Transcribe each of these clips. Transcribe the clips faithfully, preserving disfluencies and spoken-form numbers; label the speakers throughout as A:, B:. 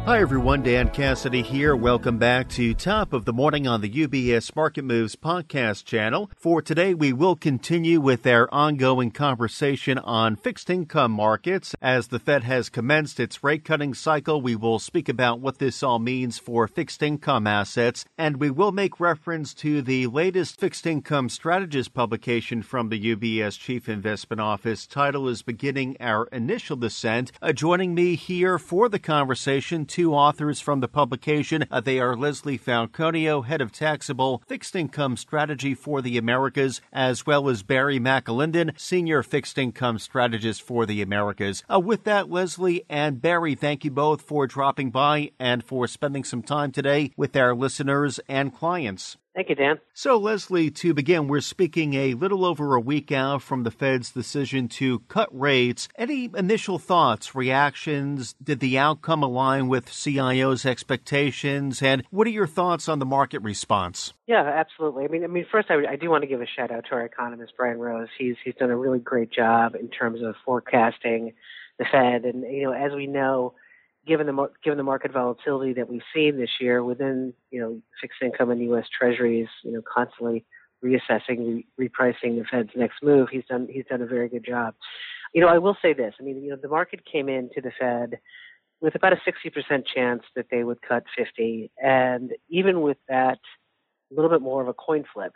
A: Hi everyone, Dan Cassidy here. Welcome back to Top of the Morning on the U B S Market Moves podcast channel. For today, we will continue with our ongoing conversation on fixed income markets. As the Fed has commenced its rate cutting cycle, we will speak about what this all means for fixed income assets, and we will make reference to the latest fixed income strategist publication from the U B S Chief Investment Office. Title is Beginning Our Initial Descent. Uh, joining me here for the conversation, two authors from the publication. Uh, they are Leslie Falconio, Head of Taxable Fixed Income Strategy for the Americas, as well as Barry McAlinden, Senior Fixed Income Strategist for the Americas. Uh, with that, Leslie and Barry, thank you both for dropping by and for spending some time today with our listeners and clients.
B: Thank you, Dan.
A: So, Leslie, to begin, we're speaking a little over a week out from the Fed's decision to cut rates. Any initial thoughts, reactions? Did the outcome align with C I O's expectations? And what are your thoughts on the market response?
B: Yeah, absolutely. I mean, I mean, first, I, I do want to give a shout out to our economist, Brian Rose. He's he's done a really great job in terms of forecasting the Fed. And, you know, as we know, given the given the market volatility that we've seen this year within, you know, fixed income and U S Treasuries, you know, constantly reassessing, re- repricing the Fed's next move, he's done he's done a very good job. You know, I will say this. I mean, you know, the market came into the Fed with about a sixty percent chance that they would cut fifty, and even with that, a little bit more of a coin flip.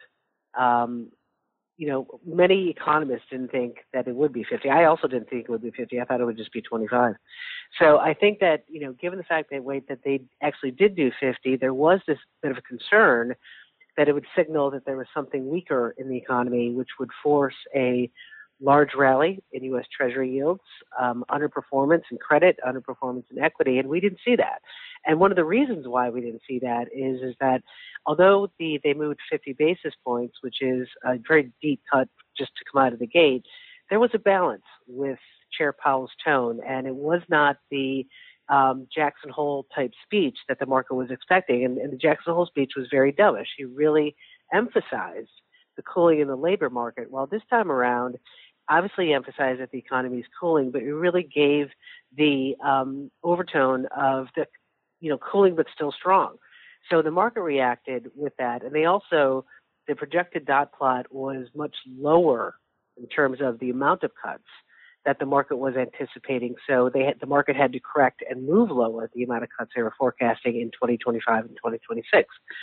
B: Um, You know, many economists didn't think that it would be fifty. I also didn't think it would be fifty. I thought it would just be twenty-five. So I think that, you know, given the fact that wait that they actually did do fifty, there was this bit of a concern that it would signal that there was something weaker in the economy, which would force a large rally in U S Treasury yields, um, underperformance in credit, underperformance in equity, and we didn't see that. And one of the reasons why we didn't see that is is that although the they moved fifty basis points, which is a very deep cut just to come out of the gate, there was a balance with Chair Powell's tone, and it was not the um, Jackson Hole type speech that the market was expecting. And, and the Jackson Hole speech was very dovish. He really emphasized the cooling in the labor market, while this time around, obviously emphasized that the economy is cooling, but it really gave the um, overtone of the, you know, cooling but still strong. So the market reacted with that, and they also, the projected dot plot was much lower in terms of the amount of cuts that the market was anticipating. So they had, the market had to correct and move lower the amount of cuts they were forecasting in twenty twenty-five and twenty twenty-six.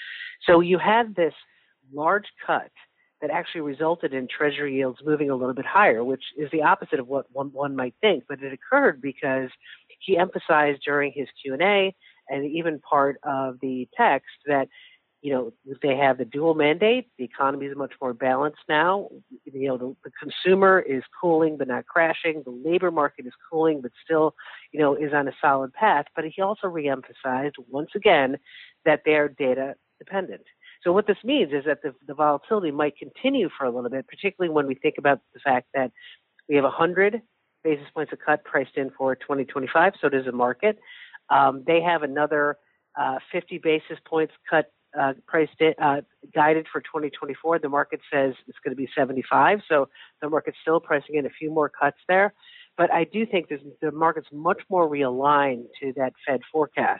B: So you had this large cut that actually resulted in Treasury yields moving a little bit higher, which is the opposite of what one, one might think. But it occurred because he emphasized during his Q and A and even part of the text that, you know, they have the dual mandate. The economy is much more balanced now. You know, the, the consumer is cooling but not crashing. The labor market is cooling but still, you know, is on a solid path. But he also reemphasized once again that they're data dependent. So what this means is that the, the volatility might continue for a little bit, particularly when we think about the fact that we have one hundred basis points of cut priced in for twenty twenty-five. So does the market. Um, they have another uh, fifty basis points cut uh, priced in, uh, guided for twenty twenty-four. The market says it's going to be seventy-five. So the market's still pricing in a few more cuts there. But I do think there's, the market's much more realigned to that Fed forecast.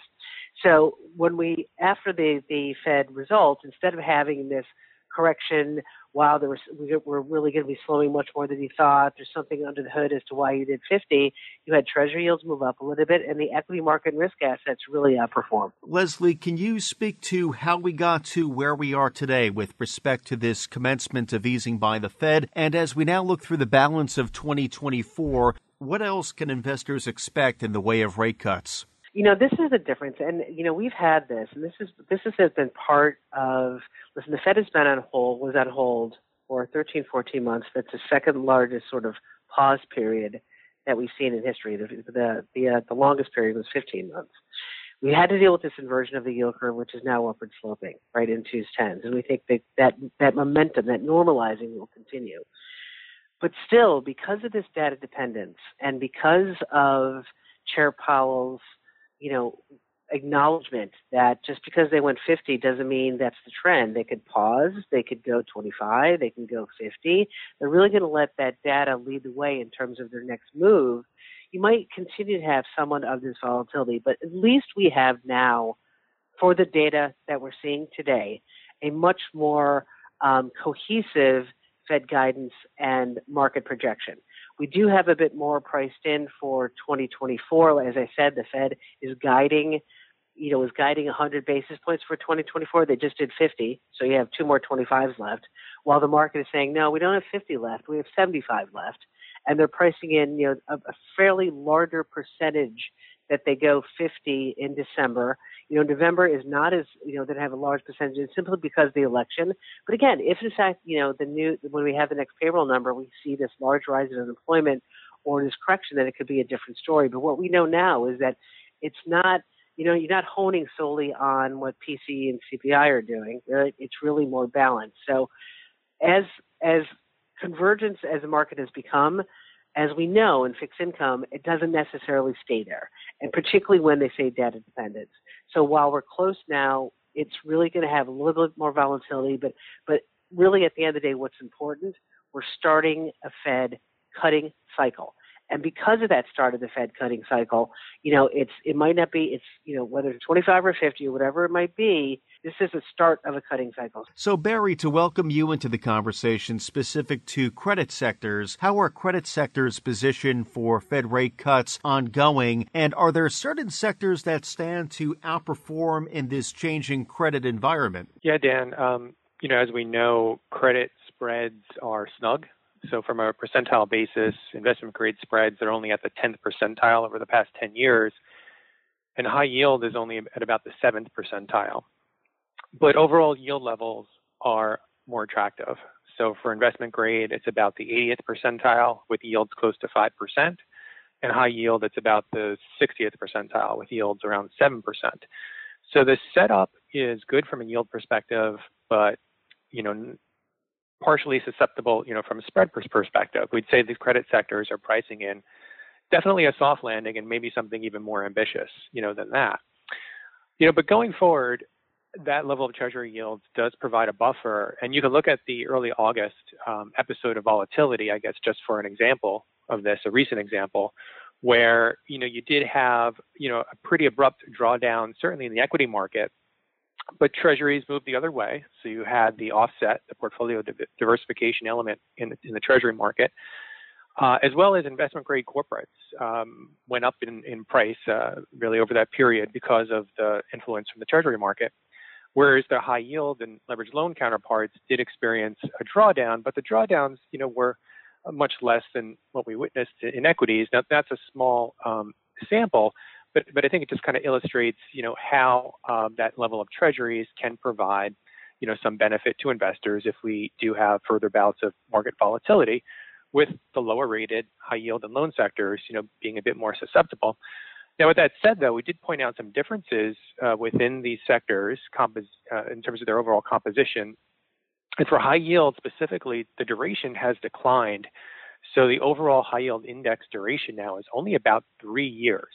B: So when we, after the, the Fed results, instead of having this correction, wow, there was, we're really going to be slowing much more than you thought, there's something under the hood as to why you did fifty, you had Treasury yields move up a little bit, and the equity market and risk assets really outperformed.
A: Leslie, can you speak to how we got to where we are today with respect to this commencement of easing by the Fed? And as we now look through the balance of twenty twenty-four, what else can investors expect in the way of rate cuts?
B: You know, this is the difference, and you know we've had this, and this is this has been part of. Listen, the Fed has been on hold, was on hold for thirteen, fourteen months. That's the second largest sort of pause period that we've seen in history. The the the, uh, the longest period was fifteen months. We had to deal with this inversion of the yield curve, which is now upward sloping, right into tens, and we think that that that momentum, that normalizing, will continue. But still, because of this data dependence, and because of Chair Powell's you know, acknowledgement that just because they went fifty doesn't mean that's the trend. They could pause, they could go twenty-five, they can go fifty. They're really going to let that data lead the way in terms of their next move. you might continue to have somewhat of this volatility, but at least we have now, for the data that we're seeing today, a much more um, cohesive Fed guidance and market projection. We do have a bit more priced in for twenty twenty-four. As I said, the Fed is guiding, you know, is guiding one hundred basis points for twenty twenty-four. They just did fifty, so you have two more twenty-fives left, while the market is saying, no, we don't have fifty left, we have seventy-five left. And they're pricing in, you know, a, a fairly larger percentage that they go fifty in December. You know, November is not as, you know, that have a large percentage simply because of the election. But again, if in fact, you know, the new, when we have the next payroll number, we see this large rise in unemployment or this correction, then it could be a different story. But what we know now is that it's not, you know, you're not honing solely on what P C E and C P I are doing. It's really more balanced. So as, as convergence as the market has become, as we know in fixed income, it doesn't necessarily stay there, and particularly when they say data dependence. So while we're close now, it's really going to have a little bit more volatility, but but really at the end of the day, what's important, we're starting a Fed cutting cycle. And because of that start of the Fed cutting cycle, you know, it's it might not be, it's, you know, whether it's twenty-five or fifty or whatever it might be, this is the start of a cutting cycle.
A: So, Barry, to welcome you into the conversation specific to credit sectors, how are credit sectors positioned for Fed rate cuts ongoing? And are there certain sectors that stand to outperform in this changing credit environment?
C: Yeah, Dan, um, you know, as we know, credit spreads are snug. So from a percentile basis, investment grade spreads are only at the tenth percentile over the past ten years, and high yield is only at about the seventh percentile. But overall yield levels are more attractive. So for investment grade, it's about the eightieth percentile with yields close to five percent, and high yield, it's about the sixtieth percentile with yields around seven percent. So the setup is good from a yield perspective, but, you know, partially susceptible, you know, from a spread perspective. We'd say these credit sectors are pricing in definitely a soft landing and maybe something even more ambitious, you know, than that. You know, but going forward, that level of treasury yields does provide a buffer. And you can look at the early August um, episode of volatility, I guess, just for an example of this, a recent example, where, you know, you did have, you know, a pretty abrupt drawdown, certainly in the equity market, but treasuries moved the other way. So you had the offset, the portfolio diversification element in the, in the treasury market, uh, as well as investment grade corporates um, went up in, in price uh, really over that period because of the influence from the treasury market. Whereas the high yield and leveraged loan counterparts did experience a drawdown, but the drawdowns, you know, were much less than what we witnessed in equities. Now that's a small um, sample, But, but I think it just kind of illustrates, you know, how um, that level of treasuries can provide, you know, some benefit to investors if we do have further bouts of market volatility, with the lower rated high yield and loan sectors, you know, being a bit more susceptible. Now, with that said, though, we did point out some differences uh, within these sectors compos- uh, in terms of their overall composition. And for high yield specifically, the duration has declined. So the overall high yield index duration now is only about three years.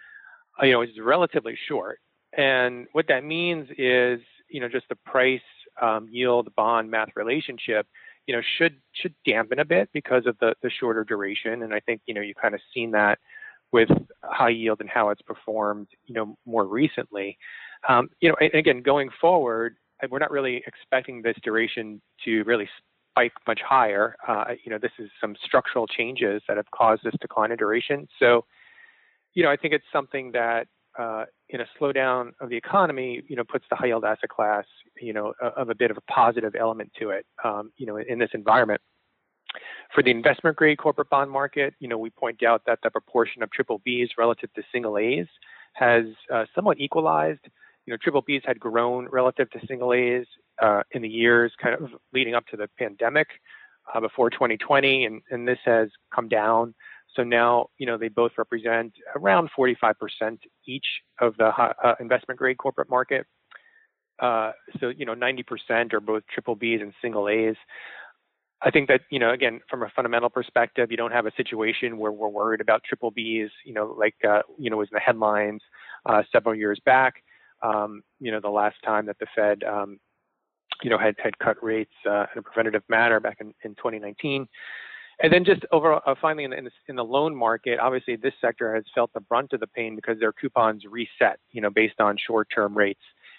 C: You know, it's relatively short. And what that means is, you know, just the price um, yield bond math relationship, you know, should should dampen a bit because of the, the shorter duration. And I think, you know, you've kind of seen that with high yield and how it's performed, you know, more recently. Um, you know, and again, going forward, we're not really expecting this duration to really spike much higher. Uh, you know, this is some structural changes that have caused this decline in duration. So, you know, I think it's something that uh, in a slowdown of the economy, you know, puts the high yield asset class, you know, of a bit of a positive element to it, um, you know, in this environment. For the investment grade corporate bond market, you know, we point out that the proportion of triple Bs relative to single As has uh, somewhat equalized. You know, triple Bs had grown relative to single As uh, in the years kind of leading up to the pandemic uh, before twenty twenty, and, and this has come down. So now, you know, they both represent around forty-five percent each of the uh, investment grade corporate market. Uh, so, you know, ninety percent are both triple Bs and single As. I think that, you know, again, from a fundamental perspective, you don't have a situation where we're worried about triple Bs, you know, like, uh, you know, was in the headlines uh, several years back. Um, you know, the last time that the Fed, um, you know, had, had cut rates uh, in a preventative manner back in, in twenty nineteen. And then just overall, uh, finally, in the, in, the, in the loan market, obviously this sector has felt the brunt of the pain because their coupons reset, you know, based on short-term rates.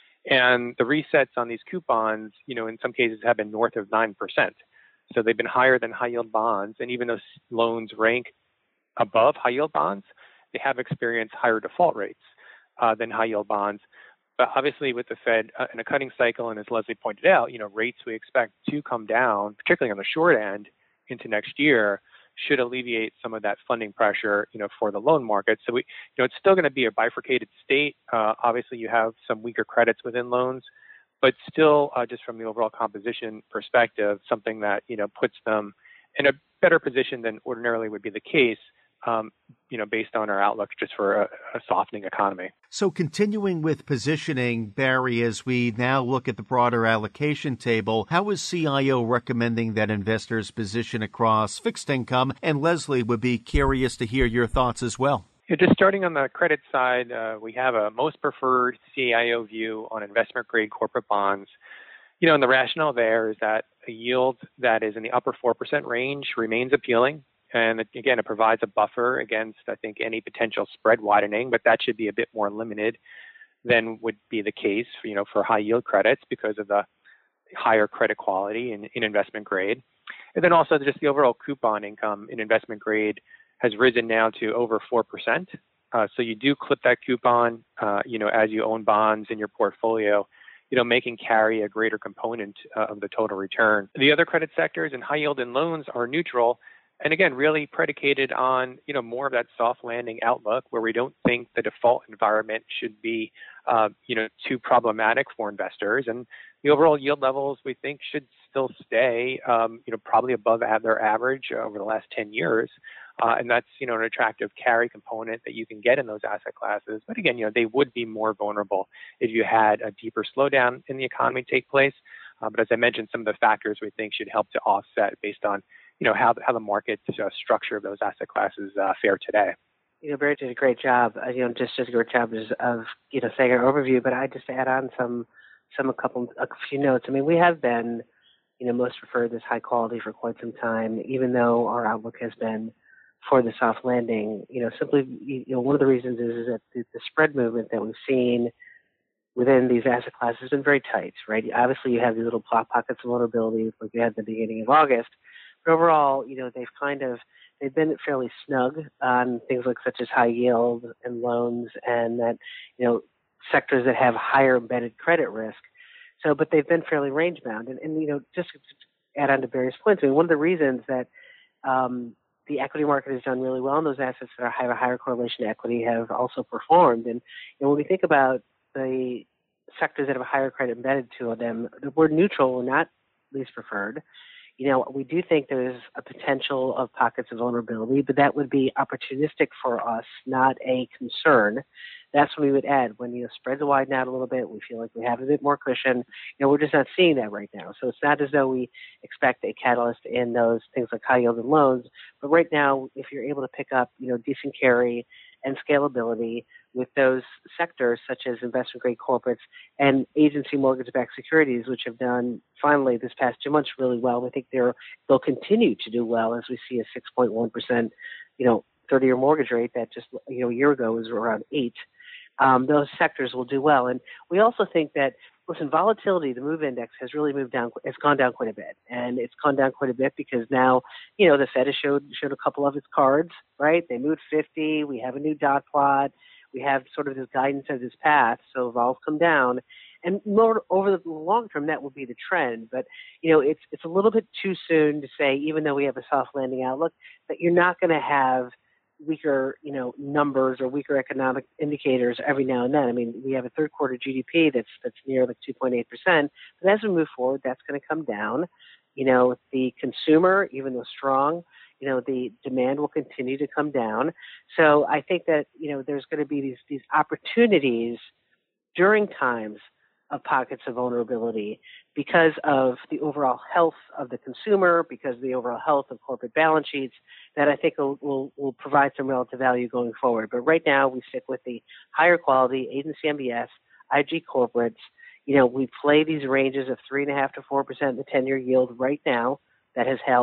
C: And the resets on these coupons, you know, in some cases have been north of nine percent. So they've been higher than high-yield bonds. And even though loans rank above high-yield bonds, they have experienced higher default rates uh, than high-yield bonds. But obviously with the Fed uh, in a cutting cycle, and as Leslie pointed out, you know, rates we expect to come down, particularly on the short end, into next year, should alleviate some of that funding pressure, you know, for the loan market. So we, you know, it's still going to be a bifurcated state. Uh, obviously, you have some weaker credits within loans, but still, uh, just from the overall composition perspective, something that, you know, puts them in a better position than ordinarily would be the case, um, you know, based on our outlook just for a, a softening economy.
A: So continuing with positioning, Barry, as we now look at the broader allocation table, how is C I O recommending that investors position across fixed income? And Leslie would be curious to hear your thoughts as well.
C: Yeah, just starting on the credit side, uh, we have a most preferred C I O view on investment-grade corporate bonds. You know, and the rationale there is that a yield that is in the upper four percent range remains appealing. And again, it provides a buffer against, I think, any potential spread widening, but that should be a bit more limited than would be the case, you know, for high yield credits because of the higher credit quality in, in investment grade. And then also just the overall coupon income in investment grade has risen now to over four percent. Uh, so you do clip that coupon, uh, you know, as you own bonds in your portfolio, you know, making carry a greater component uh, of the total return. The other credit sectors in high yield and loans are neutral. And again, really predicated on, you know, more of that soft landing outlook where we don't think the default environment should be, uh, you know, too problematic for investors. And the overall yield levels we think should still stay, um, you know, probably above their average over the last ten years. Uh, and that's, you know, an attractive carry component that you can get in those asset classes. But again, you know, they would be more vulnerable if you had a deeper slowdown in the economy take place. Uh, but as I mentioned, some of the factors we think should help to offset based on, you know, how how the market uh, structure of those asset classes uh, fare today.
B: You know, Barry did a great job. Uh, you know, just just a great job of you know saying our overview. But I just add on some some a couple a few notes. I mean, we have been, you know, most preferred this high quality for quite some time, even though our outlook has been for the soft landing. You know, simply, you know, one of the reasons is, is that the, the spread movement that we've seen within these asset classes has been very tight, right? Obviously, you have these little pockets of vulnerability like you had at the beginning of August. But overall, you know, they've kind of, they've been fairly snug on things like such as high yield and loans and that, you know, sectors that have higher embedded credit risk. So, but they've been fairly range bound. And, and you know, just to add on to Barry's points, I mean, one of the reasons that um, the equity market has done really well and those assets that have a higher correlation to equity have also performed. And you know, when we think about the sectors that have a higher credit embedded to them, we're neutral, we're not least preferred. You know, we do think there's a potential of pockets of vulnerability, but that would be opportunistic for us, not a concern. That's when we would add. When, you know, spreads widen out a little bit, we feel like we have a bit more cushion. You know, we're just not seeing that right now. So it's not as though we expect a catalyst in those things like high yield and loans. But right now, if you're able to pick up, you know, decent carry and scalability with those sectors such as investment-grade corporates and agency mortgage-backed securities, which have done finally this past two months really well. We think they're, they'll continue to do well as we see a six point one percent, you know, thirty-year mortgage rate that just, you know, a year ago was around eight. Um, those sectors will do well. And we also think that, listen, volatility, the MOVE index has really moved down. It's gone down quite a bit. And it's gone down quite a bit because now, you know, the Fed has showed, showed a couple of its cards, right? They moved fifty. We have a new dot plot. We have sort of this guidance of this path. So vols come down. And more over the long term, that will be the trend. But, you know, it's it's a little bit too soon to say, even though we have a soft landing outlook, that you're not going to have weaker, you know, numbers or weaker economic indicators every now and then. I mean, we have a third quarter G D P that's that's near like two point eight percent. But as we move forward, that's going to come down. You know, the consumer, even though strong, you know, the demand will continue to come down. So I think that, you know, there's going to be these these opportunities during times of pockets of vulnerability because of the overall health of the consumer, because of the overall health of corporate balance sheets, that I think will, will, will provide some relative value going forward. But right now, we stick with the higher quality agency M B S, I G corporates. You know, we play these ranges of three point five to four percent the ten-year yield right now that has held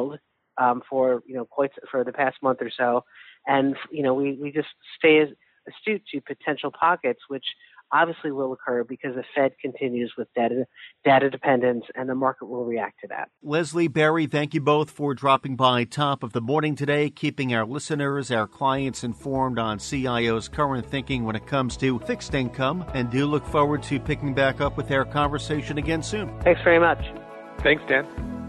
B: um, for you know quite for the past month or so, and you know we, we just stay as astute to potential pockets, which obviously will occur because the Fed continues with data data dependence, and the market will react to that.
A: Leslie, Barry, thank you both for dropping by top of the morning today, keeping our listeners, our clients informed on C I O's current thinking when it comes to fixed income, and do look forward to picking back up with our conversation again soon.
B: Thanks very much.
C: Thanks, Dan.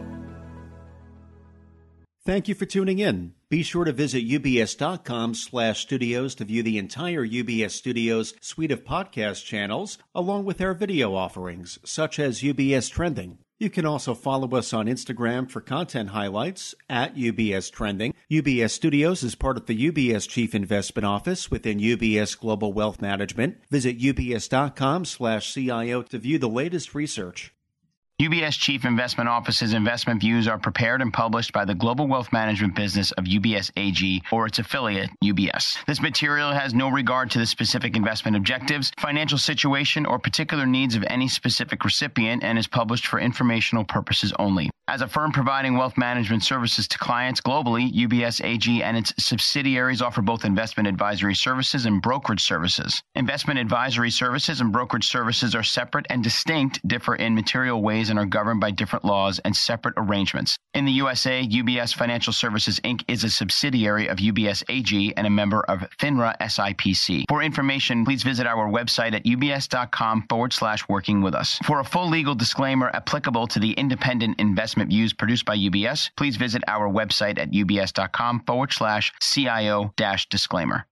A: Thank you for tuning in. Be sure to visit ubs.com slash studios to view the entire U B S Studios suite of podcast channels, along with our video offerings, such as U B S Trending. You can also follow us on Instagram for content highlights at U B S Trending. U B S Studios is part of the U B S Chief Investment Office within U B S Global Wealth Management. Visit ubs.com slash CIO to view the latest research.
D: U B S Chief Investment Office's investment views are prepared and published by the global wealth management business of U B S A G or its affiliate, U B S. This material has no regard to the specific investment objectives, financial situation, or particular needs of any specific recipient and is published for informational purposes only. As a firm providing wealth management services to clients globally, U B S A G and its subsidiaries offer both investment advisory services and brokerage services. Investment advisory services and brokerage services are separate and distinct, differ in material ways, and are governed by different laws and separate arrangements. In the U S A, U B S Financial Services, Incorporated is a subsidiary of U B S A G and a member of FINRA S I P C. For information, please visit our website at ubs.com forward slash working with us. For a full legal disclaimer applicable to the independent investment views produced by U B S, please visit our website at ubs.com forward slash CIO dash disclaimer.